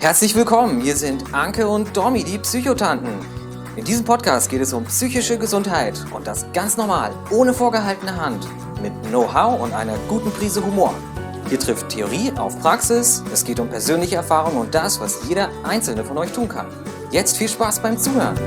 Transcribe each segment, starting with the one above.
Herzlich willkommen, hier sind Anke und Domi, die Psychotanten. In diesem Podcast geht es um psychische Gesundheit und das ganz normal, ohne vorgehaltene Hand, mit Know-how und einer guten Prise Humor. Hier trifft Theorie auf Praxis, es geht um persönliche Erfahrungen und das, was jeder Einzelne von euch tun kann. Jetzt viel Spaß beim Zuhören.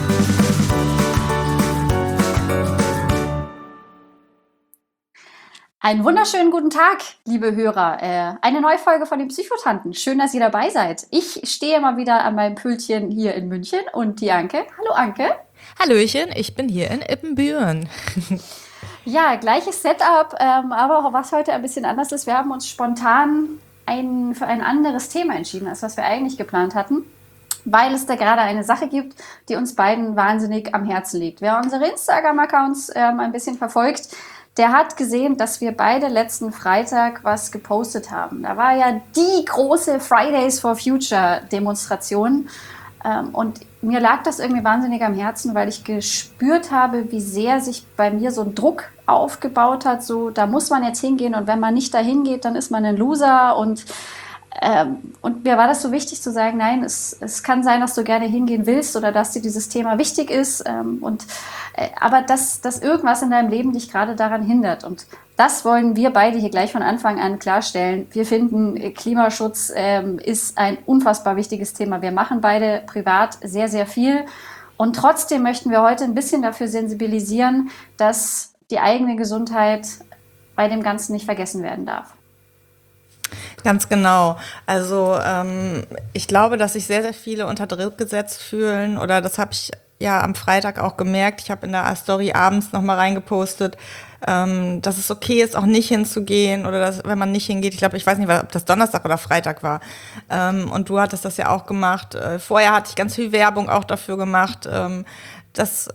Einen wunderschönen guten Tag, liebe Hörer. Eine neue Folge von den Psychotanten. Schön, dass ihr dabei seid. Ich stehe mal wieder an meinem Pültchen hier in München und die Anke. Hallo Anke. Hallöchen, ich bin hier in Ippenbüren. Ja, gleiches Setup, aber was heute ein bisschen anders ist, wir haben uns spontan für ein anderes Thema entschieden, als was wir eigentlich geplant hatten, weil es da gerade eine Sache gibt, die uns beiden wahnsinnig am Herzen liegt. Wer unsere Instagram-Accounts ein bisschen verfolgt, der hat gesehen, dass wir beide letzten Freitag was gepostet haben. Da war ja die große Fridays for Future Demonstration. Und mir lag das irgendwie wahnsinnig am Herzen, weil ich gespürt habe, wie sehr sich bei mir so ein Druck aufgebaut hat. So, da muss man jetzt hingehen und wenn man nicht dahin geht, dann ist man ein Loser. Und mir war das so wichtig zu sagen, nein, es kann sein, dass du gerne hingehen willst oder dass dir dieses Thema wichtig ist, aber dass irgendwas in deinem Leben dich gerade daran hindert. Und das wollen wir beide hier gleich von Anfang an klarstellen. Wir finden, Klimaschutz ist ein unfassbar wichtiges Thema. Wir machen beide privat sehr, sehr viel. Und trotzdem möchten wir heute ein bisschen dafür sensibilisieren, dass die eigene Gesundheit bei dem Ganzen nicht vergessen werden darf. Ganz genau. Also ich glaube, dass sich sehr, sehr viele unter Druck gesetzt fühlen oder das habe ich ja am Freitag auch gemerkt. Ich habe in der Story abends nochmal reingepostet, dass es okay ist, auch nicht hinzugehen oder dass, wenn man nicht hingeht, ich weiß nicht, ob das Donnerstag oder Freitag war. Und du hattest das ja auch gemacht. Vorher hatte ich ganz viel Werbung auch dafür gemacht, dass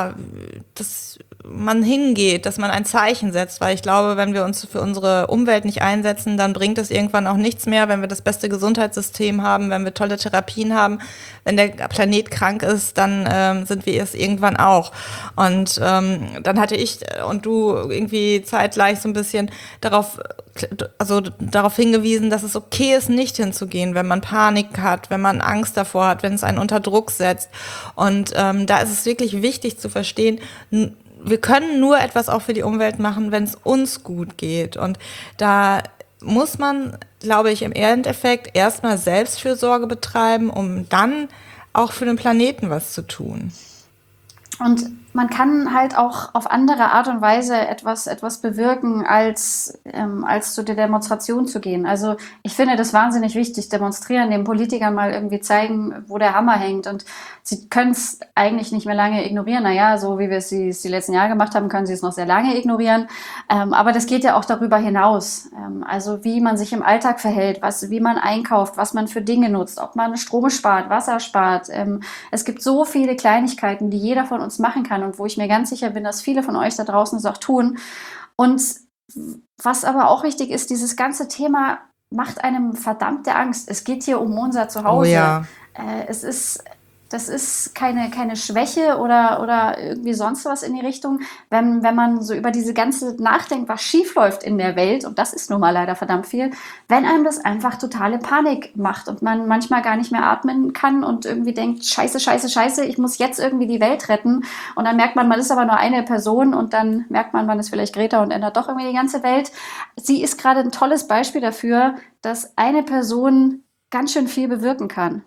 man hingeht, dass man ein Zeichen setzt, weil ich glaube, wenn wir uns für unsere Umwelt nicht einsetzen, dann bringt es irgendwann auch nichts mehr, wenn wir das beste Gesundheitssystem haben, wenn wir tolle Therapien haben, wenn der Planet krank ist, dann sind wir es irgendwann auch. Und dann hatte ich und du irgendwie zeitgleich so ein bisschen darauf hingewiesen, dass es okay ist, nicht hinzugehen, wenn man Panik hat, wenn man Angst davor hat, wenn es einen unter Druck setzt. Und da ist es wirklich wichtig zu verstehen, wir können nur etwas auch für die Umwelt machen, wenn es uns gut geht. Und da muss man, glaube ich, im Endeffekt erstmal Selbstfürsorge betreiben, um dann auch für den Planeten was zu tun. Und man kann halt auch auf andere Art und Weise etwas bewirken, als zu der Demonstration zu gehen. Also ich finde das wahnsinnig wichtig, demonstrieren, den Politikern mal irgendwie zeigen, wo der Hammer hängt. Und sie können es eigentlich nicht mehr lange ignorieren. Naja, so wie wir es die letzten Jahre gemacht haben, können sie es noch sehr lange ignorieren. Aber das geht ja auch darüber hinaus. Also wie man sich im Alltag verhält, wie man einkauft, was man für Dinge nutzt, ob man Strom spart, Wasser spart. Es gibt so viele Kleinigkeiten, die jeder von uns machen kann und wo ich mir ganz sicher bin, dass viele von euch da draußen es auch tun. Und was aber auch wichtig ist, dieses ganze Thema macht einem verdammte Angst. Es geht hier um unser Zuhause. Oh ja. Das ist keine Schwäche oder irgendwie sonst was in die Richtung, wenn man so über diese ganze nachdenkt, was schief läuft in der Welt, und das ist nun mal leider verdammt viel, wenn einem das einfach totale Panik macht und man manchmal gar nicht mehr atmen kann und irgendwie denkt, scheiße, scheiße, scheiße, ich muss jetzt irgendwie die Welt retten, und dann merkt man ist aber nur eine Person und dann merkt man ist vielleicht Greta und ändert doch irgendwie die ganze Welt. Sie ist gerade ein tolles Beispiel dafür, dass eine Person ganz schön viel bewirken kann.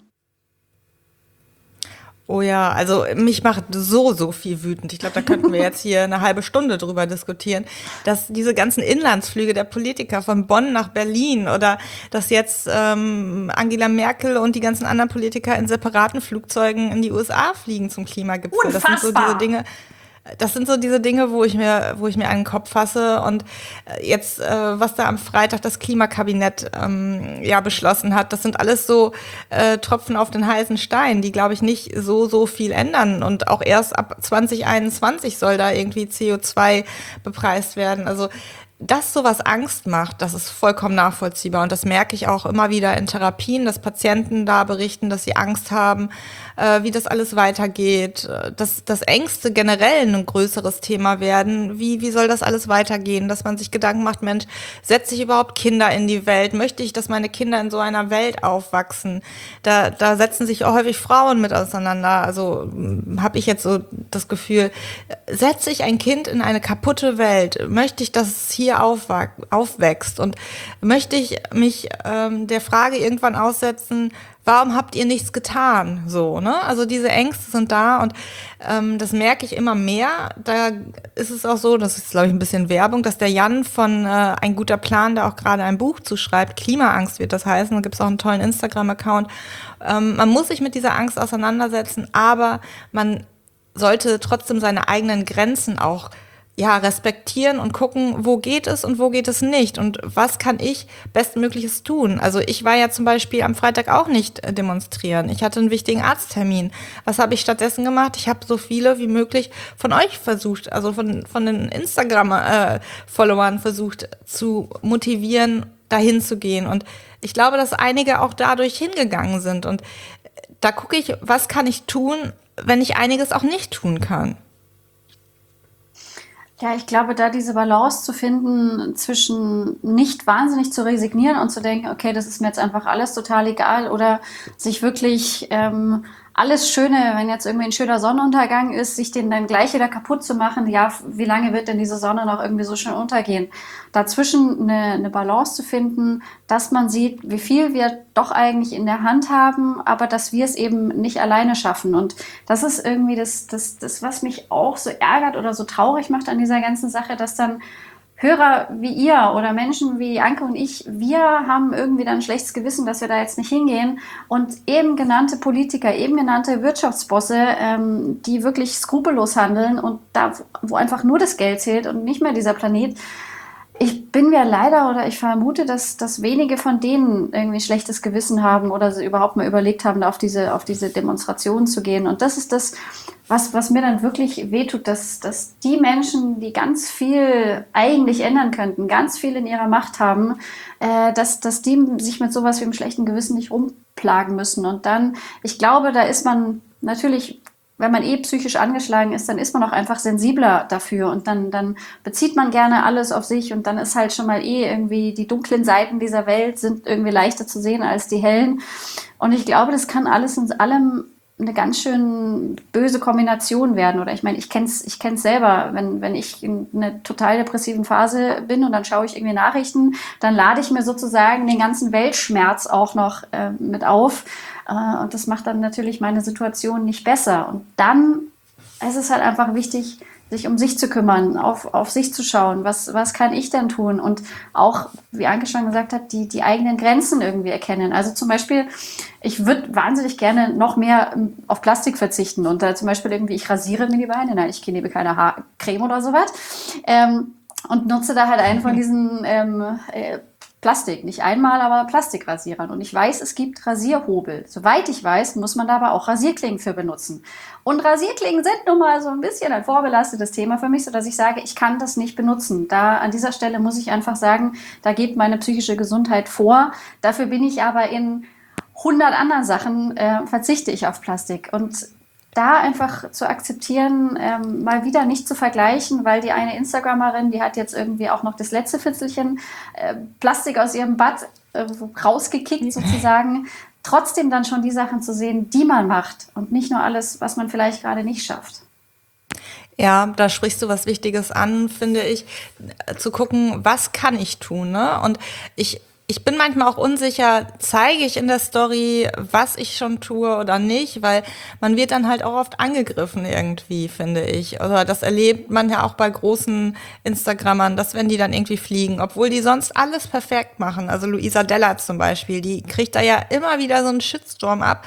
Oh ja, also mich macht so viel wütend. Ich glaube, da könnten wir jetzt hier eine halbe Stunde drüber diskutieren, dass diese ganzen Inlandsflüge der Politiker von Bonn nach Berlin oder dass jetzt Angela Merkel und die ganzen anderen Politiker in separaten Flugzeugen in die USA fliegen zum Klimagipfel. Unfassbar. Das sind so diese Dinge, wo ich mir an den Kopf fasse. Und jetzt, was da am Freitag das Klimakabinett beschlossen hat, das sind alles so Tropfen auf den heißen Stein, die, glaube ich, nicht so viel ändern. Und auch erst ab 2021 soll da irgendwie CO2 bepreist werden. Also dass sowas Angst macht, das ist vollkommen nachvollziehbar. Und das merke ich auch immer wieder in Therapien, dass Patienten da berichten, dass sie Angst haben, wie das alles weitergeht, dass Ängste generell ein größeres Thema werden. Wie soll das alles weitergehen? Dass man sich Gedanken macht, Mensch, setze ich überhaupt Kinder in die Welt? Möchte ich, dass meine Kinder in so einer Welt aufwachsen? Da setzen sich auch häufig Frauen mit auseinander. Also habe ich jetzt so das Gefühl, setze ich ein Kind in eine kaputte Welt? Möchte ich, dass es hier aufwächst? Und möchte ich mich der Frage irgendwann aussetzen, warum habt ihr nichts getan? So, ne? Also diese Ängste sind da und das merke ich immer mehr. Da ist es auch so, das ist, glaube ich, ein bisschen Werbung, dass der Jan von Ein guter Plan, der auch gerade ein Buch zuschreibt, Klimaangst wird das heißen, da gibt es auch einen tollen Instagram-Account. Man muss sich mit dieser Angst auseinandersetzen, aber man sollte trotzdem seine eigenen Grenzen auch respektieren und gucken, wo geht es und wo geht es nicht und was kann ich Bestmögliches tun. Also ich war ja zum Beispiel am Freitag auch nicht demonstrieren. Ich hatte einen wichtigen Arzttermin. Was habe ich stattdessen gemacht? Ich habe so viele wie möglich von euch versucht, also von den Instagram-Followern versucht zu motivieren, dahin zu gehen. Und ich glaube, dass einige auch dadurch hingegangen sind. Und da gucke ich, was kann ich tun, wenn ich einiges auch nicht tun kann. Ja, ich glaube, da diese Balance zu finden zwischen nicht wahnsinnig zu resignieren und zu denken, okay, das ist mir jetzt einfach alles total egal oder sich wirklich alles Schöne, wenn jetzt irgendwie ein schöner Sonnenuntergang ist, sich den dann gleich wieder kaputt zu machen, ja, wie lange wird denn diese Sonne noch irgendwie so schön untergehen? Dazwischen eine Balance zu finden, dass man sieht, wie viel wir doch eigentlich in der Hand haben, aber dass wir es eben nicht alleine schaffen. Und das ist irgendwie das, was mich auch so ärgert oder so traurig macht an dieser ganzen Sache, dass dann Hörer wie ihr oder Menschen wie Anke und ich, wir haben irgendwie dann ein schlechtes Gewissen, dass wir da jetzt nicht hingehen. Und eben genannte Politiker, eben genannte Wirtschaftsbosse, die wirklich skrupellos handeln und da, wo einfach nur das Geld zählt und nicht mehr dieser Planet. Ich bin mir leider oder ich vermute, dass wenige von denen irgendwie schlechtes Gewissen haben oder sie überhaupt mal überlegt haben, da auf diese Demonstration zu gehen. Und das ist das, was mir dann wirklich wehtut, dass die Menschen, die ganz viel eigentlich ändern könnten, ganz viel in ihrer Macht haben, dass die sich mit sowas wie einem schlechten Gewissen nicht rumplagen müssen. Und dann, ich glaube, da ist man natürlich, wenn man psychisch angeschlagen ist, dann ist man auch einfach sensibler dafür und dann bezieht man gerne alles auf sich und dann ist halt schon mal irgendwie die dunklen Seiten dieser Welt sind irgendwie leichter zu sehen als die hellen. Und ich glaube, das kann alles in allem eine ganz schön böse Kombination werden. Oder ich meine, ich kenn's selber, wenn ich in einer total depressiven Phase bin und dann schaue ich irgendwie Nachrichten, dann lade ich mir sozusagen den ganzen Weltschmerz auch noch mit auf. Und das macht dann natürlich meine Situation nicht besser. Und dann ist es halt einfach wichtig, sich um sich zu kümmern, auf sich zu schauen, was kann ich denn tun? Und auch, wie Anke schon gesagt hat, die eigenen Grenzen irgendwie erkennen. Also zum Beispiel, ich würde wahnsinnig gerne noch mehr auf Plastik verzichten. Und da zum Beispiel irgendwie, ich rasiere mir die Beine, nein, ich nehme keine Haarcreme oder sowas. Und nutze da halt einen von diesen Plastik, nicht einmal, aber Plastikrasierern. Und ich weiß, es gibt Rasierhobel. Soweit ich weiß, muss man da aber auch Rasierklingen für benutzen. Und Rasierklingen sind nun mal so ein bisschen ein vorbelastetes Thema für mich, sodass ich sage, ich kann das nicht benutzen. Da an dieser Stelle muss ich einfach sagen, da geht meine psychische Gesundheit vor. Dafür bin ich aber in 100 anderen Sachen, verzichte ich auf Plastik. Und da einfach zu akzeptieren, mal wieder nicht zu vergleichen, weil die eine Instagramerin, die hat jetzt irgendwie auch noch das letzte Fitzelchen Plastik aus ihrem Bad rausgekickt sozusagen. Trotzdem dann schon die Sachen zu sehen, die man macht und nicht nur alles, was man vielleicht gerade nicht schafft. Ja, da sprichst du was Wichtiges an, finde ich, zu gucken, was kann ich tun, ne? Und ich bin manchmal auch unsicher, zeige ich in der Story, was ich schon tue oder nicht, weil man wird dann halt auch oft angegriffen irgendwie, finde ich. Oder das erlebt man ja auch bei großen Instagrammern, dass wenn die dann irgendwie fliegen, obwohl die sonst alles perfekt machen. Also Luisa Della zum Beispiel, die kriegt da ja immer wieder so einen Shitstorm ab,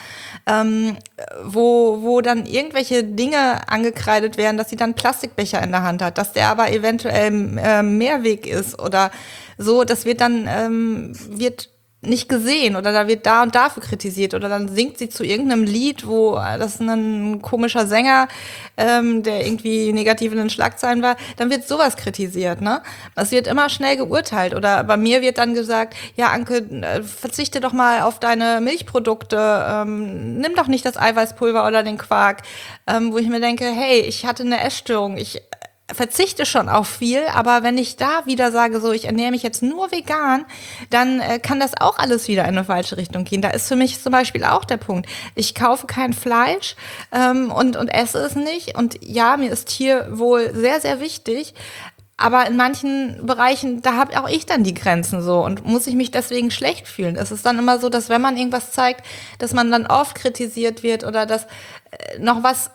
wo dann irgendwelche Dinge angekreidet werden, dass sie dann Plastikbecher in der Hand hat, dass der aber eventuell Mehrweg ist oder so, das wird dann, wird nicht gesehen oder da wird da und dafür kritisiert oder dann singt sie zu irgendeinem Lied, wo das ein komischer Sänger, der irgendwie negativ in den Schlagzeilen war, dann wird sowas kritisiert, ne? Es wird immer schnell geurteilt oder bei mir wird dann gesagt, ja Anke, verzichte doch mal auf deine Milchprodukte, nimm doch nicht das Eiweißpulver oder den Quark, wo ich mir denke, hey, ich hatte eine Essstörung, ich verzichte schon auf viel, aber wenn ich da wieder sage, so ich ernähre mich jetzt nur vegan, dann kann das auch alles wieder in eine falsche Richtung gehen. Da ist für mich zum Beispiel auch der Punkt, ich kaufe kein Fleisch und esse es nicht und ja, mir ist Tierwohl sehr, sehr wichtig, aber in manchen Bereichen, da habe auch ich dann die Grenzen so und muss ich mich deswegen schlecht fühlen. Es ist dann immer so, dass wenn man irgendwas zeigt, dass man dann oft kritisiert wird oder dass noch was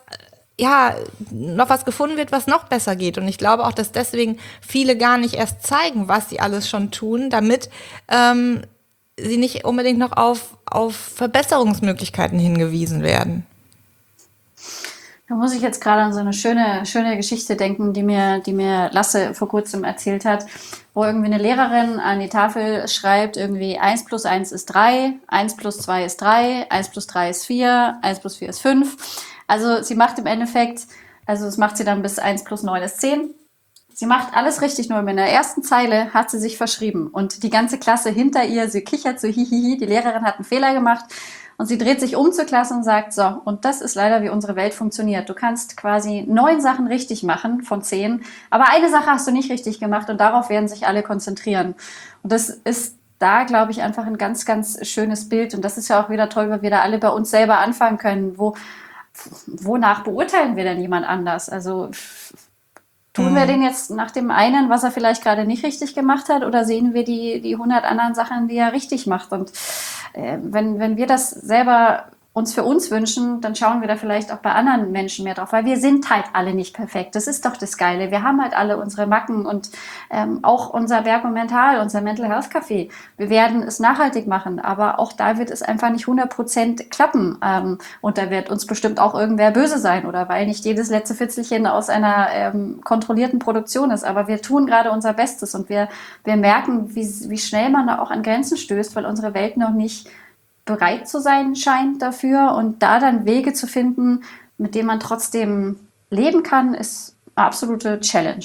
gefunden wird, was noch besser geht. Und ich glaube auch, dass deswegen viele gar nicht erst zeigen, was sie alles schon tun, damit sie nicht unbedingt noch auf Verbesserungsmöglichkeiten hingewiesen werden. Da muss ich jetzt gerade an so eine schöne Geschichte denken, die mir Lasse vor kurzem erzählt hat, wo irgendwie eine Lehrerin an die Tafel schreibt, irgendwie 1 plus 1 ist 3, 1 plus 2 ist 3, 1 plus 3 ist 4, 1 plus 4 ist 5. Also sie macht im Endeffekt, also das macht sie dann bis 1 plus 9 ist 10. Sie macht alles richtig, nur in der ersten Zeile hat sie sich verschrieben. Und die ganze Klasse hinter ihr, sie kichert so hihihi, die Lehrerin hat einen Fehler gemacht. Und sie dreht sich um zur Klasse und sagt, so, und das ist leider, wie unsere Welt funktioniert. Du kannst quasi 9 Sachen richtig machen von 10, aber eine Sache hast du nicht richtig gemacht und darauf werden sich alle konzentrieren. Und das ist da, glaube ich, einfach ein ganz, ganz schönes Bild. Und das ist ja auch wieder toll, weil wir da alle bei uns selber anfangen können, wonach beurteilen wir denn jemand anders? Also tun wir den jetzt nach dem einen, was er vielleicht gerade nicht richtig gemacht hat, oder sehen wir die 100 anderen Sachen, die er richtig macht? Und wenn wir das selber uns für uns wünschen, dann schauen wir da vielleicht auch bei anderen Menschen mehr drauf, weil wir sind halt alle nicht perfekt. Das ist doch das Geile. Wir haben halt alle unsere Macken und auch unser Berg und Mental, unser Mental Health Café. Wir werden es nachhaltig machen, aber auch da wird es einfach nicht 100% klappen. Und da wird uns bestimmt auch irgendwer böse sein oder weil nicht jedes letzte Fitzelchen aus einer kontrollierten Produktion ist. Aber wir tun gerade unser Bestes und wir merken, wie schnell man da auch an Grenzen stößt, weil unsere Welt noch nicht bereit zu sein scheint dafür und da dann Wege zu finden, mit denen man trotzdem leben kann, ist eine absolute Challenge.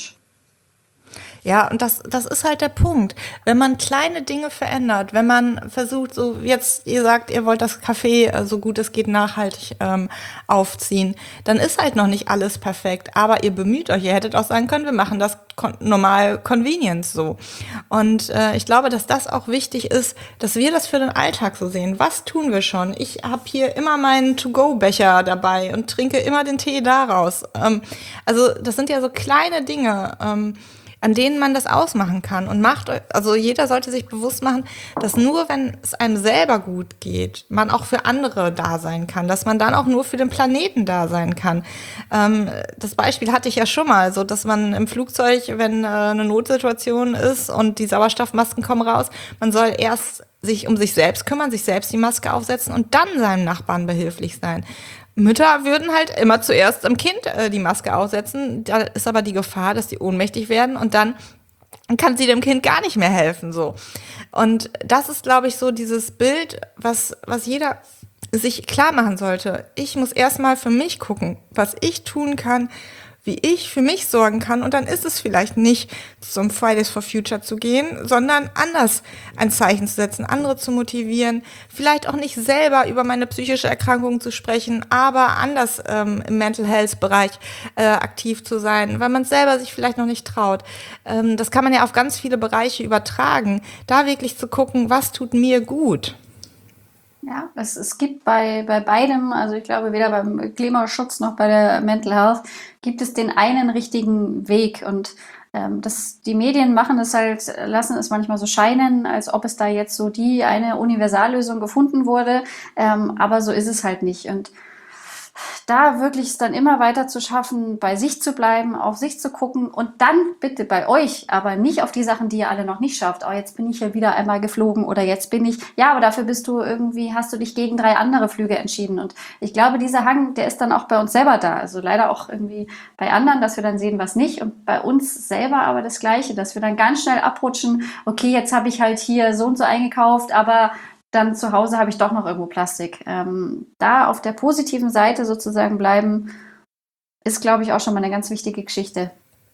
Ja, und das ist halt der Punkt. Wenn man kleine Dinge verändert, wenn man versucht, so jetzt, ihr sagt, ihr wollt das Café so gut es geht nachhaltig aufziehen, dann ist halt noch nicht alles perfekt, aber ihr bemüht euch. Ihr hättet auch sagen können, wir machen das normal Convenience so. Und ich glaube, dass das auch wichtig ist, dass wir das für den Alltag so sehen. Was tun wir schon? Ich habe hier immer meinen To-Go-Becher dabei und trinke immer den Tee daraus. Also das sind ja so kleine Dinge, an denen man das ausmachen kann und also jeder sollte sich bewusst machen, dass nur wenn es einem selber gut geht, man auch für andere da sein kann, dass man dann auch nur für den Planeten da sein kann. Das Beispiel hatte ich ja schon mal, so dass man im Flugzeug, wenn eine Notsituation ist und die Sauerstoffmasken kommen raus, man soll erst sich um sich selbst kümmern, sich selbst die Maske aufsetzen und dann seinem Nachbarn behilflich sein. Mütter würden halt immer zuerst am Kind die Maske aufsetzen. Da ist aber die Gefahr, dass die ohnmächtig werden und dann kann sie dem Kind gar nicht mehr helfen. So. Und das ist, glaube ich, so dieses Bild, was jeder sich klar machen sollte. Ich muss erstmal für mich gucken, was ich tun kann, wie ich für mich sorgen kann. Und dann ist es vielleicht nicht zum Fridays for Future zu gehen, sondern anders ein Zeichen zu setzen, andere zu motivieren, vielleicht auch nicht selber über meine psychische Erkrankung zu sprechen, aber anders im Mental Health Bereich aktiv zu sein, weil man es selber sich vielleicht noch nicht traut. Das kann man ja auf ganz viele Bereiche übertragen, da wirklich zu gucken, was tut mir gut. Ja, es gibt bei beidem, also ich glaube weder beim Klimaschutz noch bei der Mental Health, gibt es den einen richtigen Weg und die Medien machen es halt, lassen es manchmal so scheinen, als ob es da jetzt so die eine Universallösung gefunden wurde, aber so ist es halt nicht und da wirklich es dann immer weiter zu schaffen, bei sich zu bleiben, auf sich zu gucken und dann bitte bei euch, aber nicht auf die Sachen, die ihr alle noch nicht schafft. Oh, jetzt bin ich ja wieder einmal geflogen oder jetzt bin ich, ja, aber dafür hast du dich gegen 3 andere Flüge entschieden. Und ich glaube, dieser Hang, der ist dann auch bei uns selber da. Also leider auch irgendwie bei anderen, dass wir dann sehen, was nicht. Und bei uns selber aber das Gleiche, dass wir dann ganz schnell abrutschen. Okay, jetzt habe ich halt hier so und so eingekauft, aber dann zu Hause habe ich doch noch irgendwo Plastik. Da auf der positiven Seite sozusagen bleiben, ist, glaube ich, auch schon mal eine ganz wichtige Geschichte.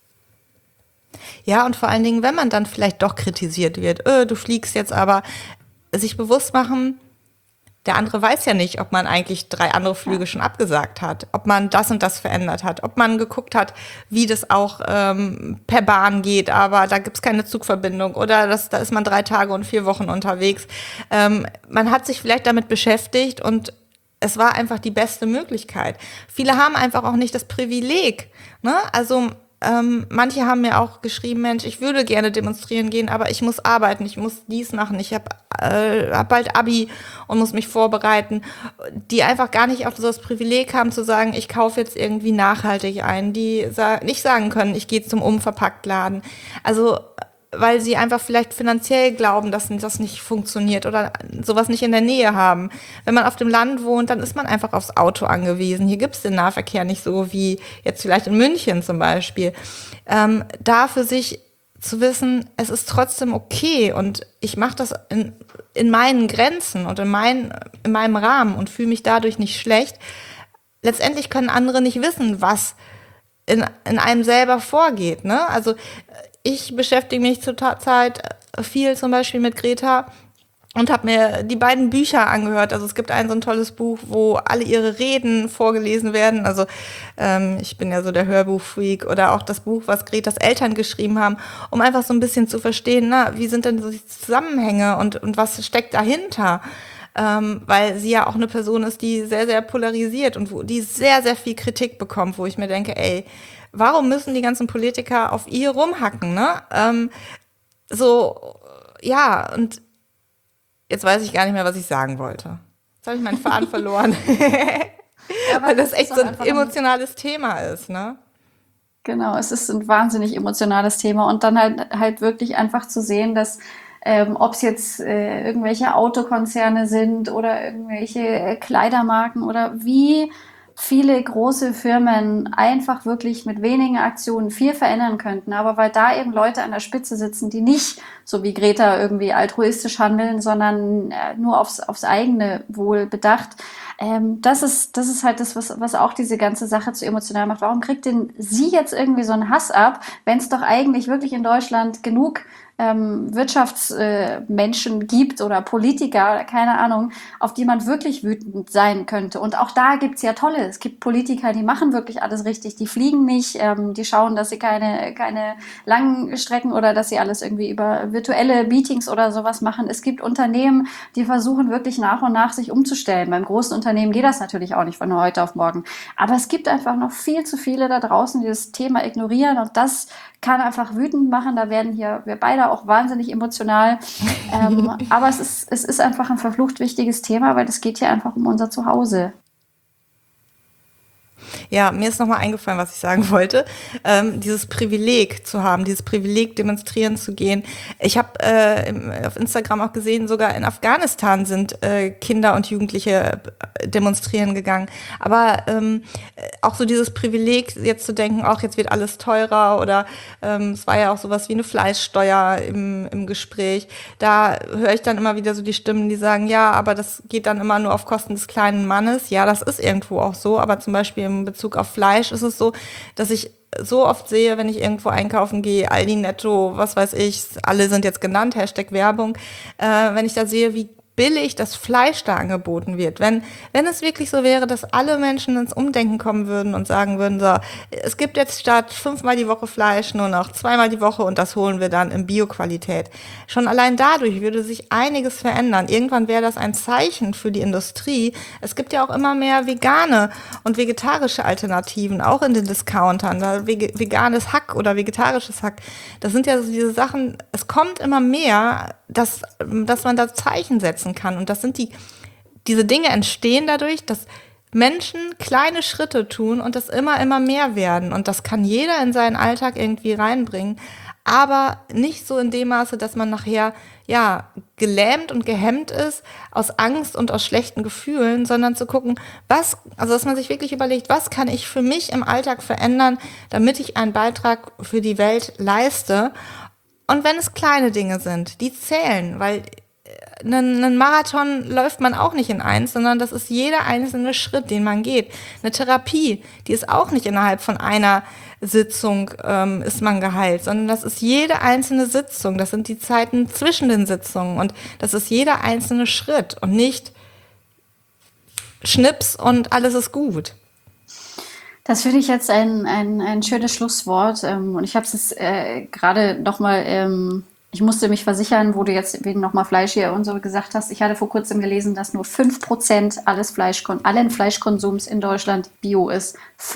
Ja, und vor allen Dingen, wenn man dann vielleicht doch kritisiert wird, du fliegst jetzt, aber sich bewusst machen, der andere weiß ja nicht, ob man eigentlich 3 andere Flüge schon abgesagt hat, ob man das und das verändert hat, ob man geguckt hat, wie das auch per Bahn geht, aber da gibt's keine Zugverbindung oder da ist man 3 Tage und 4 Wochen unterwegs. Man hat sich vielleicht damit beschäftigt und es war einfach die beste Möglichkeit. Viele haben einfach auch nicht das Privileg, ne? Also manche haben mir auch geschrieben, Mensch, ich würde gerne demonstrieren gehen, aber ich muss arbeiten, ich muss dies machen, ich hab bald Abi und muss mich vorbereiten, die einfach gar nicht auf so das Privileg haben zu sagen, ich kaufe jetzt irgendwie nachhaltig ein, die nicht sagen können, ich gehe zum Umverpacktladen. Also weil sie einfach vielleicht finanziell glauben, dass das nicht funktioniert oder sowas nicht in der Nähe haben. Wenn man auf dem Land wohnt, dann ist man einfach aufs Auto angewiesen. Hier gibt's den Nahverkehr nicht so wie jetzt vielleicht in München zum Beispiel. Da für sich zu wissen, es ist trotzdem okay und ich mache das in meinen Grenzen und in meinem Rahmen und fühle mich dadurch nicht schlecht. Letztendlich können andere nicht wissen, was in einem selber vorgeht, ne? Also ich beschäftige mich zurzeit viel zum Beispiel mit Greta und habe mir die beiden Bücher angehört. Also es gibt so ein tolles Buch, wo alle ihre Reden vorgelesen werden. Also ich bin ja so der Hörbuchfreak oder auch das Buch, was Gretas Eltern geschrieben haben, um einfach so ein bisschen zu verstehen, wie sind denn so die Zusammenhänge und was steckt dahinter? Weil sie ja auch eine Person ist, die sehr, sehr polarisiert und die sehr, sehr viel Kritik bekommt, wo ich mir denke, ey, warum müssen die ganzen Politiker auf ihr rumhacken, ne? Ja, und jetzt weiß ich gar nicht mehr, was ich sagen wollte. Jetzt habe ich meinen Faden verloren. Ja, weil das echt so ein emotionales Thema ist, ne? Genau, es ist ein wahnsinnig emotionales Thema und dann halt wirklich einfach zu sehen, dass ob es jetzt irgendwelche Autokonzerne sind oder irgendwelche Kleidermarken oder wie viele große Firmen einfach wirklich mit wenigen Aktionen viel verändern könnten. Aber weil da eben Leute an der Spitze sitzen, die nicht so wie Greta irgendwie altruistisch handeln, sondern nur aufs eigene Wohl bedacht. Das ist halt das, was auch diese ganze Sache zu emotional macht. Warum kriegt denn sie jetzt irgendwie so einen Hass ab, wenn es doch eigentlich wirklich in Deutschland genug Wirtschaftsmenschen gibt oder Politiker oder keine Ahnung, auf die man wirklich wütend sein könnte. Und auch da gibt's ja tolle. Es gibt Politiker, die machen wirklich alles richtig. Die fliegen nicht, die schauen, dass sie keine langen Strecken oder dass sie alles irgendwie über virtuelle Meetings oder sowas machen. Es gibt Unternehmen, die versuchen wirklich nach und nach sich umzustellen. Beim großen Unternehmen geht das natürlich auch nicht von heute auf morgen. Aber es gibt einfach noch viel zu viele da draußen, die das Thema ignorieren und das kann einfach wütend machen. Da werden hier wir beide auch wahnsinnig emotional. Aber es ist einfach ein verflucht wichtiges Thema, weil es geht hier einfach um unser Zuhause. Ja, mir ist nochmal eingefallen, was ich sagen wollte. Dieses Privileg zu haben, dieses Privileg demonstrieren zu gehen. Ich habe auf Instagram auch gesehen, sogar in Afghanistan sind Kinder und Jugendliche demonstrieren gegangen. Aber auch so dieses Privileg, jetzt zu denken, auch jetzt wird alles teurer oder es war ja auch sowas wie eine Fleischsteuer im Gespräch. Da höre ich dann immer wieder so die Stimmen, die sagen, ja, aber das geht dann immer nur auf Kosten des kleinen Mannes. Ja, das ist irgendwo auch so, aber zum Beispiel in Bezug auf Fleisch ist es so, dass ich so oft sehe, wenn ich irgendwo einkaufen gehe, Aldi, Netto, was weiß ich, alle sind jetzt genannt, Hashtag Werbung, wenn ich da sehe, wie billig das Fleisch da angeboten wird. Wenn es wirklich so wäre, dass alle Menschen ins Umdenken kommen würden und sagen würden, so, es gibt jetzt statt 5-mal die Woche Fleisch nur noch 2-mal die Woche und das holen wir dann in Bio-Qualität. Schon allein dadurch würde sich einiges verändern. Irgendwann wäre das ein Zeichen für die Industrie. Es gibt ja auch immer mehr vegane und vegetarische Alternativen, auch in den Discountern. Veganes Hack oder vegetarisches Hack. Das sind ja so diese Sachen, es kommt immer mehr, dass man da Zeichen setzen kann. Und das sind diese Dinge entstehen dadurch, dass Menschen kleine Schritte tun und das immer mehr werden. Und das kann jeder in seinen Alltag irgendwie reinbringen. Aber nicht so in dem Maße, dass man nachher, gelähmt und gehemmt ist aus Angst und aus schlechten Gefühlen, sondern zu gucken, dass man sich wirklich überlegt, was kann ich für mich im Alltag verändern, damit ich einen Beitrag für die Welt leiste. Und wenn es kleine Dinge sind, die zählen, weil einen Marathon läuft man auch nicht in eins, sondern das ist jeder einzelne Schritt, den man geht. Eine Therapie, die ist auch nicht innerhalb von einer Sitzung ist man geheilt, sondern das ist jede einzelne Sitzung. Das sind die Zeiten zwischen den Sitzungen und das ist jeder einzelne Schritt und nicht Schnips und alles ist gut. Das finde ich jetzt ein schönes Schlusswort. Und ich habe es gerade nochmal, ich musste mich versichern, wo du jetzt wegen nochmal Fleisch hier und so gesagt hast. Ich hatte vor kurzem gelesen, dass nur 5% allen Fleischkonsums in Deutschland bio ist.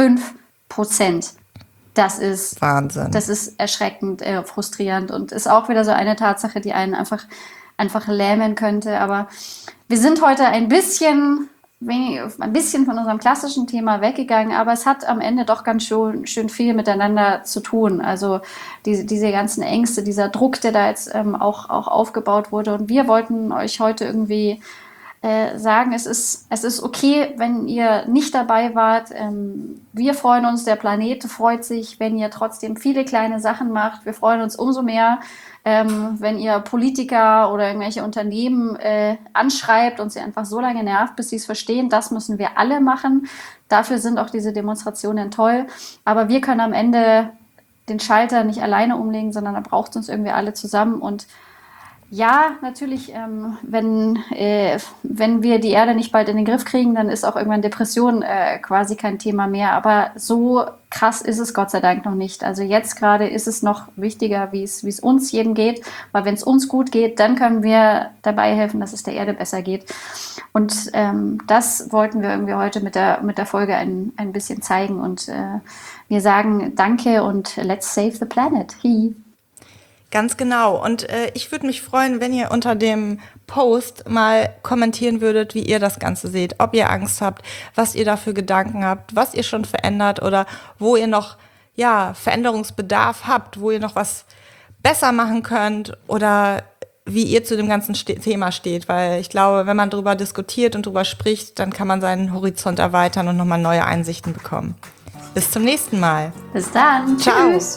5%. Das ist Wahnsinn. Das ist erschreckend, frustrierend und ist auch wieder so eine Tatsache, die einen einfach lähmen könnte. Aber wir sind heute ein bisschen von unserem klassischen Thema weggegangen, aber es hat am Ende doch ganz schön viel miteinander zu tun. Also diese ganzen Ängste, dieser Druck, der da jetzt auch aufgebaut wurde. Und wir wollten euch heute irgendwie sagen, es ist okay, wenn ihr nicht dabei wart. Wir freuen uns, der Planet freut sich, wenn ihr trotzdem viele kleine Sachen macht. Wir freuen uns umso mehr, wenn ihr Politiker oder irgendwelche Unternehmen anschreibt und sie einfach so lange nervt, bis sie es verstehen. Das müssen wir alle machen. Dafür sind auch diese Demonstrationen toll. Aber wir können am Ende den Schalter nicht alleine umlegen, sondern da braucht es uns irgendwie alle zusammen. Und ja, natürlich, wenn wir die Erde nicht bald in den Griff kriegen, dann ist auch irgendwann Depression quasi kein Thema mehr. Aber so krass ist es Gott sei Dank noch nicht. Also jetzt gerade ist es noch wichtiger, wie es uns jedem geht. Weil wenn es uns gut geht, dann können wir dabei helfen, dass es der Erde besser geht. Und das wollten wir irgendwie heute mit der Folge ein bisschen zeigen. Und wir sagen Danke und let's save the planet. Ganz genau. Und ich würde mich freuen, wenn ihr unter dem Post mal kommentieren würdet, wie ihr das Ganze seht. Ob ihr Angst habt, was ihr da für Gedanken habt, was ihr schon verändert oder wo ihr noch Veränderungsbedarf habt, wo ihr noch was besser machen könnt oder wie ihr zu dem ganzen Thema steht. Weil ich glaube, wenn man darüber diskutiert und darüber spricht, dann kann man seinen Horizont erweitern und nochmal neue Einsichten bekommen. Bis zum nächsten Mal. Bis dann. Ciao. Tschüss.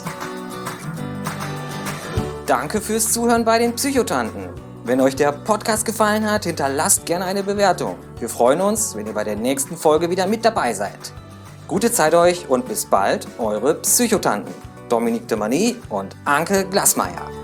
Danke fürs Zuhören bei den Psychotanten. Wenn euch der Podcast gefallen hat, hinterlasst gerne eine Bewertung. Wir freuen uns, wenn ihr bei der nächsten Folge wieder mit dabei seid. Gute Zeit euch und bis bald, eure Psychotanten. Dominique de Mani und Anke Glasmeier.